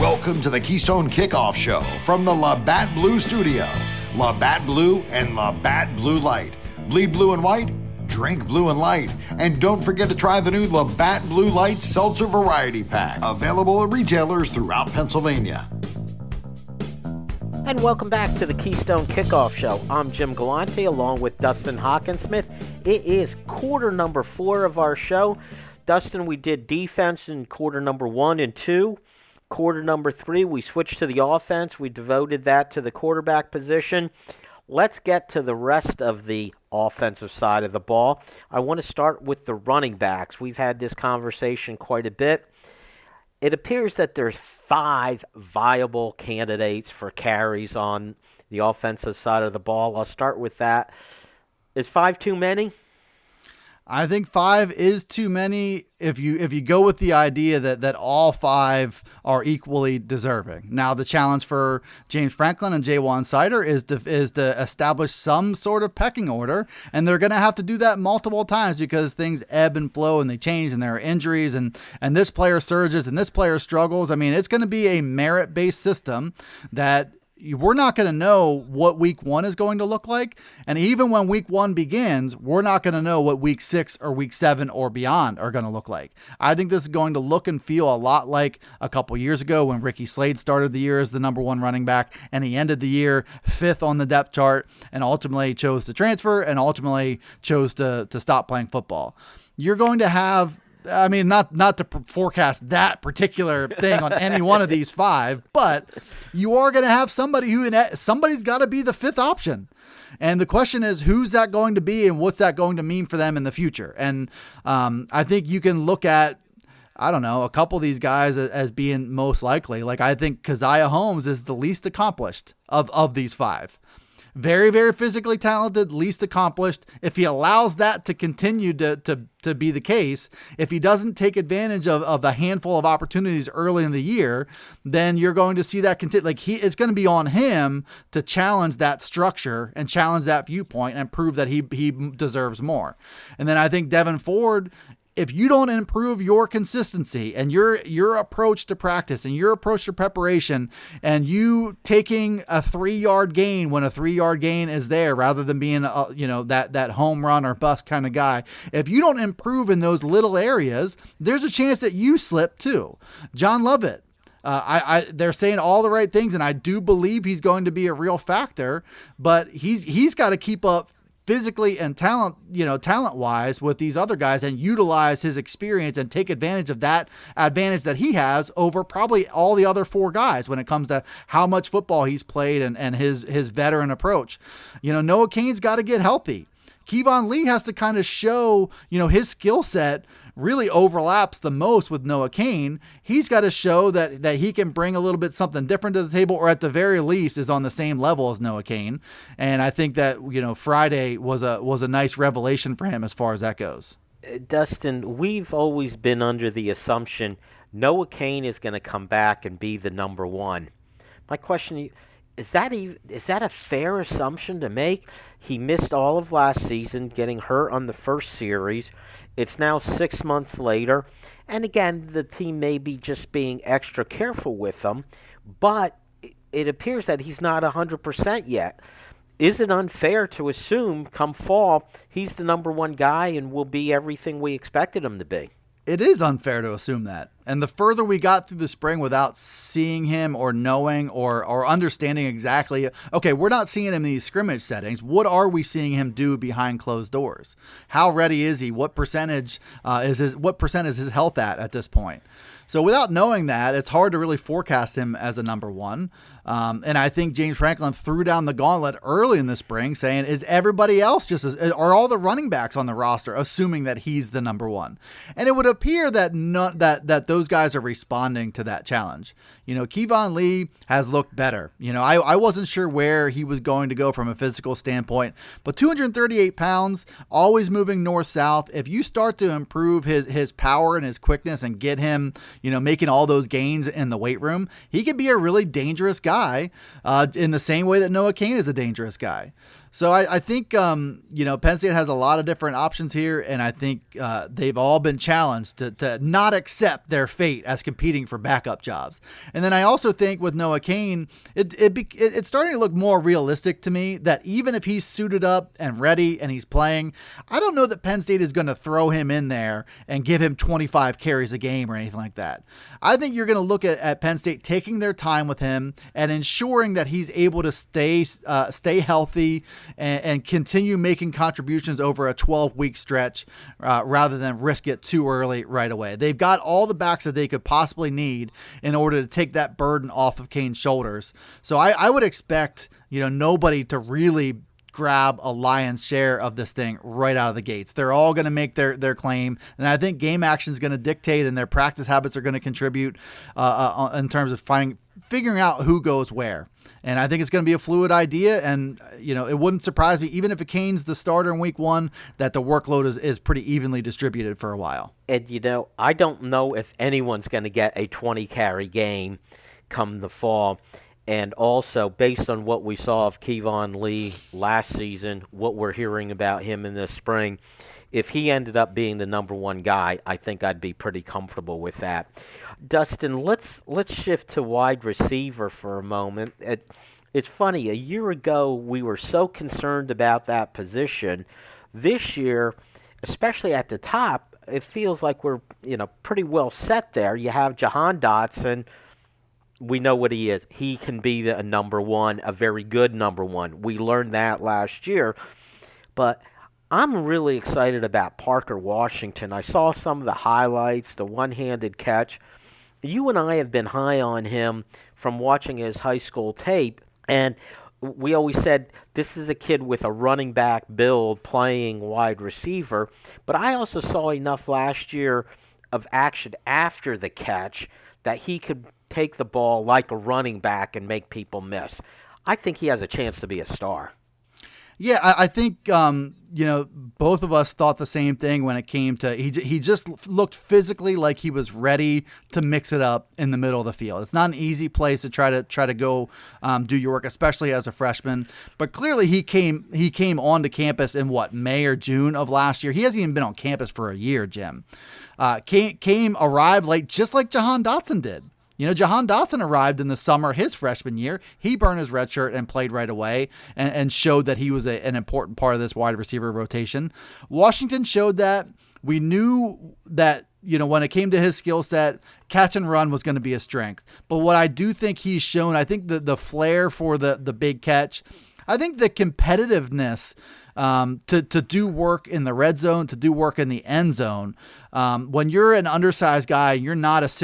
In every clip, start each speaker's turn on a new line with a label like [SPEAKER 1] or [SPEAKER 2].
[SPEAKER 1] Welcome to the Keystone Kickoff Show from the Labatt Blue Studio. Labatt Blue and Labatt Blue Light. Bleed blue and white, drink blue and light. And don't forget to try the new Labatt Blue Light Seltzer Variety Pack. Available at retailers throughout Pennsylvania.
[SPEAKER 2] And welcome back to the Keystone Kickoff Show. I'm Jim Galante along with Dustin Hockensmith. It is quarter number 4 of our show. Dustin, we did defense in quarter number 1 and 2. Quarter number 3, we switched to the offense. We devoted that to the quarterback position. Let's get to the rest of the offensive side of the ball. I want to start with the running backs. We've had this conversation quite a bit. It appears that there's 5 viable candidates for carries on the offensive side of the ball. I'll start with that. Is 5 too many?
[SPEAKER 3] I think 5 is too many if you go with the idea that all 5 are equally deserving. Now, the challenge for James Franklin and Ja'Juan Seider is to establish some sort of pecking order, and they're going to have to do that multiple times because things ebb and flow and they change and there are injuries and this player surges and this player struggles. I mean, it's going to be a merit-based system that we're not going to know what week 1 is going to look like. And even when week 1 begins, we're not going to know what week 6 or week 7 or beyond are going to look like. I think this is going to look and feel a lot like a couple years ago when Ricky Slade started the year as the number 1 running back and he ended the year 5th on the depth chart and ultimately chose to transfer and ultimately chose to stop playing football. You're going to have, I mean, not to forecast that particular thing on any one of these 5, but you are going to have somebody's got to be the 5th option. And the question is, who's that going to be and what's that going to mean for them in the future? And I think you can look at, I don't know, a couple of these guys as being most likely. Like, I think Keziah Holmes is the least accomplished of these 5. Very, very physically talented, least accomplished. If he allows that to continue to be the case, if he doesn't take advantage of the handful of opportunities early in the year, then you're going to see that continue. Like, it's going to be on him to challenge that structure and challenge that viewpoint and prove that he deserves more. And then I think Devin Ford, if you don't improve your consistency and your approach to practice and your approach to preparation and you taking a 3-yard gain when a 3-yard gain is there rather than being that home run or bust kind of guy, if you don't improve in those little areas, there's a chance that you slip too. John Lovett. They're saying all the right things, and I do believe he's going to be a real factor, but he's got to keep up physically and talent-wise with these other guys and utilize his experience and take advantage of that advantage that he has over probably all the other 4 guys when it comes to how much football he's played and his veteran approach. Noah Cain's got to get healthy. Kevon Lee has to kind of show, his skill set really overlaps the most with Noah Cain. He's got to show that he can bring a little bit something different to the table, or at the very least is on the same level as Noah Cain. And I think that, Friday was a nice revelation for him as far as that goes.
[SPEAKER 2] Dustin, we've always been under the assumption Noah Cain is going to come back and be the number 1. My question is that a fair assumption to make? He missed all of last season, getting hurt on the first series. It's now 6 months later. And again, the team may be just being extra careful with him, but it appears that he's not 100% yet. Is it unfair to assume come fall he's the number 1 guy and will be everything we expected him to be?
[SPEAKER 3] It is unfair to assume that. And the further we got through the spring without seeing him or knowing or understanding exactly, okay, we're not seeing him in these scrimmage settings. What are we seeing him do behind closed doors? How ready is he? What percentage is his health at this point? So without knowing that, it's hard to really forecast him as a number 1. And I think James Franklin threw down the gauntlet early in the spring saying, is everybody else are all the running backs on the roster assuming that he's the number 1? And it would appear that that those guys are responding to that challenge. Kevon Lee has looked better. I wasn't sure where he was going to go from a physical standpoint, but 238 pounds, always moving north-south. If you start to improve his power and his quickness and get him, making all those gains in the weight room, he could be a really dangerous guy in the same way that Noah Cain is a dangerous guy. So I think, Penn State has a lot of different options here, and I think they've all been challenged to not accept their fate as competing for backup jobs. And then I also think with Noah Cain, it's starting to look more realistic to me that even if he's suited up and ready and he's playing, I don't know that Penn State is going to throw him in there and give him 25 carries a game or anything like that. I think you're going to look at Penn State taking their time with him and ensuring that he's able to stay healthy and continue making contributions over a 12-week stretch rather than risk it too early right away. They've got all the backs that they could possibly need in order to take that burden off of Cain's shoulders. So I would expect nobody to really grab a lion's share of this thing right out of the gates. They're all going to make their claim, and I think game action is going to dictate, and their practice habits are going to contribute in terms of figuring out who goes where. And I think it's going to be a fluid idea, and it wouldn't surprise me, even if Cain's the starter in week 1, that the workload is pretty evenly distributed for a while.
[SPEAKER 2] And I don't know if anyone's going to get a 20 carry game come the fall. And also, based on what we saw of Kevon Lee last season, what we're hearing about him in the spring, if he ended up being the number 1 guy, I think I'd be pretty comfortable with that. Dustin, let's shift to wide receiver for a moment. It's funny, a year ago we were so concerned about that position. This year, especially at the top, it feels like we're pretty well set there. You have Jahan Dotson. We know what he is. He can be a number 1, a very good number 1. We learned that last year. But I'm really excited about Parker Washington. I saw some of the highlights, the one-handed catch. You and I have been high on him from watching his high school tape, and we always said this is a kid with a running back build playing wide receiver. But I also saw enough last year of action after the catch that he could take the ball like a running back and make people miss. I think he has a chance to be a star.
[SPEAKER 3] Yeah, I think, both of us thought the same thing when it came to, he just looked physically like he was ready to mix it up in the middle of the field. It's not an easy place to try to go do your work, especially as a freshman. But clearly he came onto campus in May or June of last year. He hasn't even been on campus for a year, Jim. Arrived late, just like Jahan Dotson did. Jahan Dotson arrived in the summer his freshman year. He burned his red shirt and played right away and showed that he was an important part of this wide receiver rotation. Washington showed that. We knew that, when it came to his skill set, catch and run was going to be a strength. But what I do think he's shown, I think the flair for the big catch, I think the competitiveness to do work in the red zone, to do work in the end zone. When you're an undersized guy, you're not a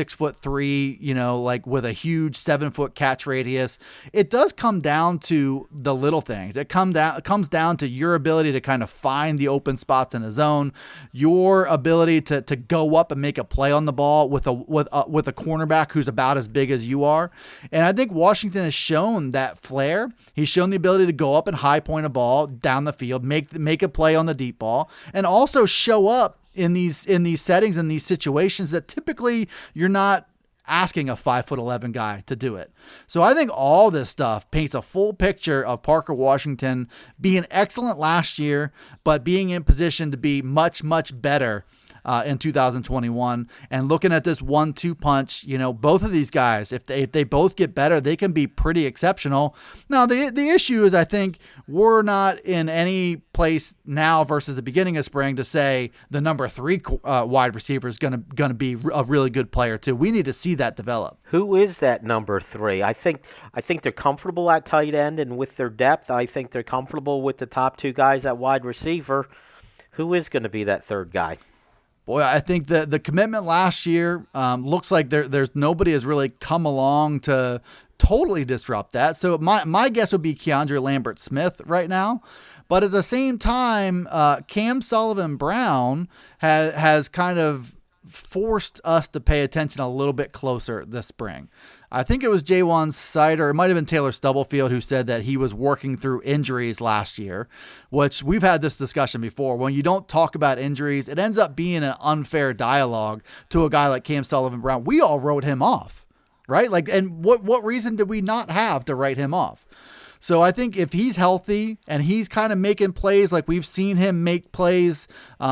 [SPEAKER 3] 6'3", like with a huge 7-foot catch radius. It does come down to the little things. It comes down to your ability to kind of find the open spots in a zone, your ability to go up and make a play on the ball with a cornerback who's about as big as you are. And I think Washington has shown that flair. He's shown the ability to go up and high point a ball down the field, make a play on the deep ball, and also show up in these settings, in these situations that typically you're not asking a 5'11" guy to do it. So I think all this stuff paints a full picture of Parker Washington being excellent last year, but being in position to be much, much better in 2021. And looking at this 1-2 punch, both of these guys, if they both get better, they can be pretty exceptional. Now, the issue is, I think we're not in any place now versus the beginning of spring to say the number 3 wide receiver is going to be a really good player too. We need to see that develop.
[SPEAKER 2] Who is that number 3? I think they're comfortable at tight end, and with their depth, I think they're comfortable with the top 2 guys at wide receiver. Who is going to be that third guy?
[SPEAKER 3] Boy, I think the commitment last year looks like there's nobody has really come along to totally disrupt that. So my guess would be Keandre Lambert-Smith right now. But at the same time, Cam Sullivan-Brown has kind of forced us to pay attention a little bit closer this spring. I think it was Ja'Juan Seider, it might have been Taylor Stubblefield, who said that he was working through injuries last year, which we've had this discussion before. When you don't talk about injuries, it ends up being an unfair dialogue to a guy like Cam Sullivan-Brown. We all wrote him off, right? And what reason did we not have to write him off? So I think if he's healthy and he's kind of making plays like we've seen him make plays,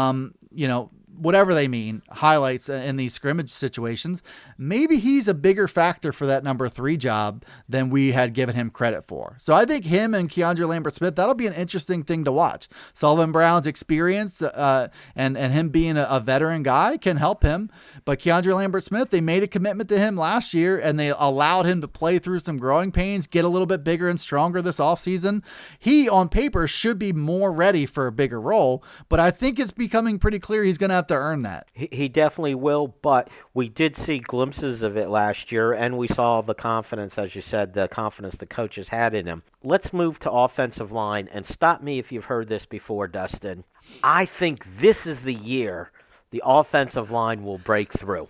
[SPEAKER 3] whatever they mean, highlights in these scrimmage situations, maybe he's a bigger factor for that number 3 job than we had given him credit for. So I think him and Keandre Lambert-Smith, that'll be an interesting thing to watch. Sullivan Brown's experience and him being a veteran guy can help him. But Keandre Lambert-Smith, they made a commitment to him last year, and they allowed him to play through some growing pains, get a little bit bigger and stronger this offseason. He, on paper, should be more ready for a bigger role, but I think it's becoming pretty clear he's going to have to earn that.
[SPEAKER 2] He definitely will, but we did see glimpses of it last year, and we saw the confidence, as you said, the confidence the coaches had in him. Let's move to offensive line, and stop me if you've heard this before, Dustin. I think this is the year the offensive line will break through.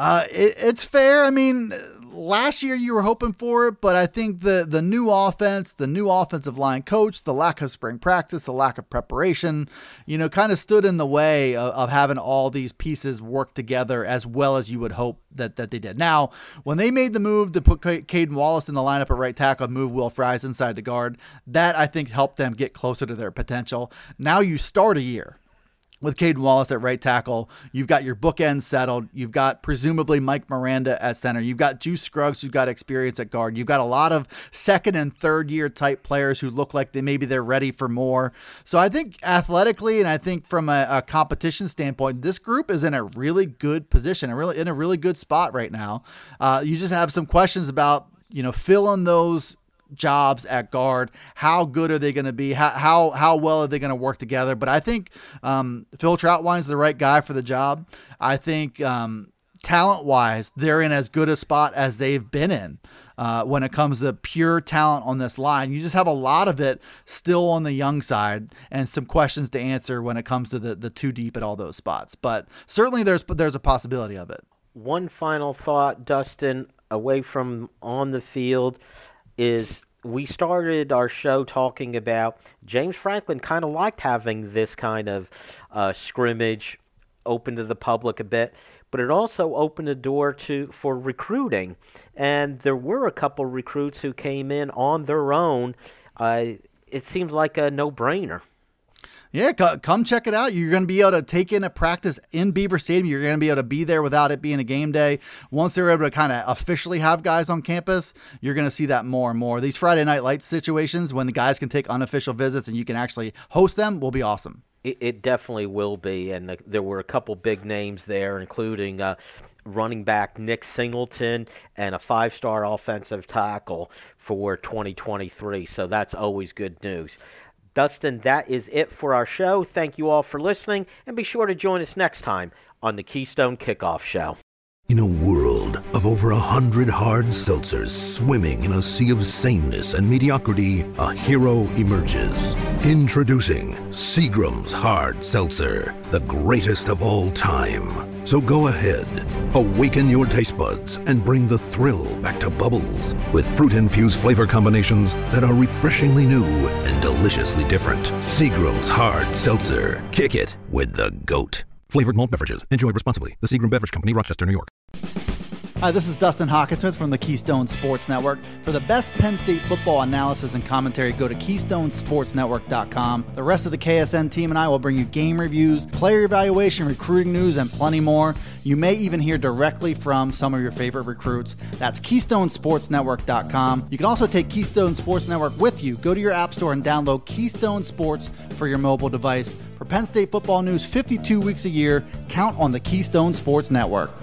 [SPEAKER 3] It's fair. I mean, last year you were hoping for it, but I think the new offense, the new offensive line coach, the lack of spring practice, the lack of preparation, kind of stood in the way of having all these pieces work together as well as you would hope that they did. Now, when they made the move to put Caden Wallace in the lineup at right tackle and move Will Fries inside the guard, that I think helped them get closer to their potential. Now you start a year with Caden Wallace at right tackle. You've got your bookends settled. You've got presumably Mike Miranda at center. You've got Juice Scruggs, who's got experience at guard. You've got a lot of second and third year type players who look like they're ready for more. So I think athletically, and I think from a competition standpoint, this group is in a really good position, in a really good spot right now. You just have some questions about, filling those jobs at guard. How good are they going to be? How well are they going to work together? But I think Phil Trautwein's the right guy for the job. I think talent-wise, they're in as good a spot as they've been in when it comes to pure talent on this line. You just have a lot of it still on the young side and some questions to answer when it comes to the too deep at all those spots. But certainly there's a possibility of it.
[SPEAKER 2] One final thought, Dustin, away from on the field, is we started our show talking about James Franklin kind of liked having this kind of scrimmage open to the public a bit, but it also opened the door for recruiting. And there were a couple recruits who came in on their own. It seems like a no-brainer.
[SPEAKER 3] Yeah, come check it out. You're going to be able to take in a practice in Beaver Stadium. You're going to be able to be there without it being a game day. Once they're able to kind of officially have guys on campus, you're going to see that more and more. These Friday Night Lights situations, when the guys can take unofficial visits and you can actually host them, will be awesome.
[SPEAKER 2] It definitely will be, and there were a couple big names there, including running back Nick Singleton and a 5-star offensive tackle for 2023, so that's always good news. Dustin, that is it for our show. Thank you all for listening, and be sure to join us next time on the Keystone Kickoff Show.
[SPEAKER 4] In a world of over 100 hard seltzers swimming in a sea of sameness and mediocrity, a hero emerges. Introducing Seagram's Hard Seltzer, the greatest of all time. So go ahead, awaken your taste buds, and bring the thrill back to Bubbles with fruit-infused flavor combinations that are refreshingly new and deliciously different. Seagram's Hard Seltzer. Kick it with the GOAT. Flavored malt beverages. Enjoy responsibly. The Seagram Beverage Company, Rochester, New York.
[SPEAKER 3] Hi, this is Dustin Hawkinsmith from the Keystone Sports Network. For the best Penn State football analysis and commentary, go to KeystoneSportsNetwork.com. The rest of the KSN team and I will bring you game reviews, player evaluation, recruiting news, and plenty more. You may even hear directly from some of your favorite recruits. That's KeystoneSportsNetwork.com. You can also take Keystone Sports Network with you. Go to your app store and download Keystone Sports for your mobile device. For Penn State football news 52 weeks a year, count on the Keystone Sports Network.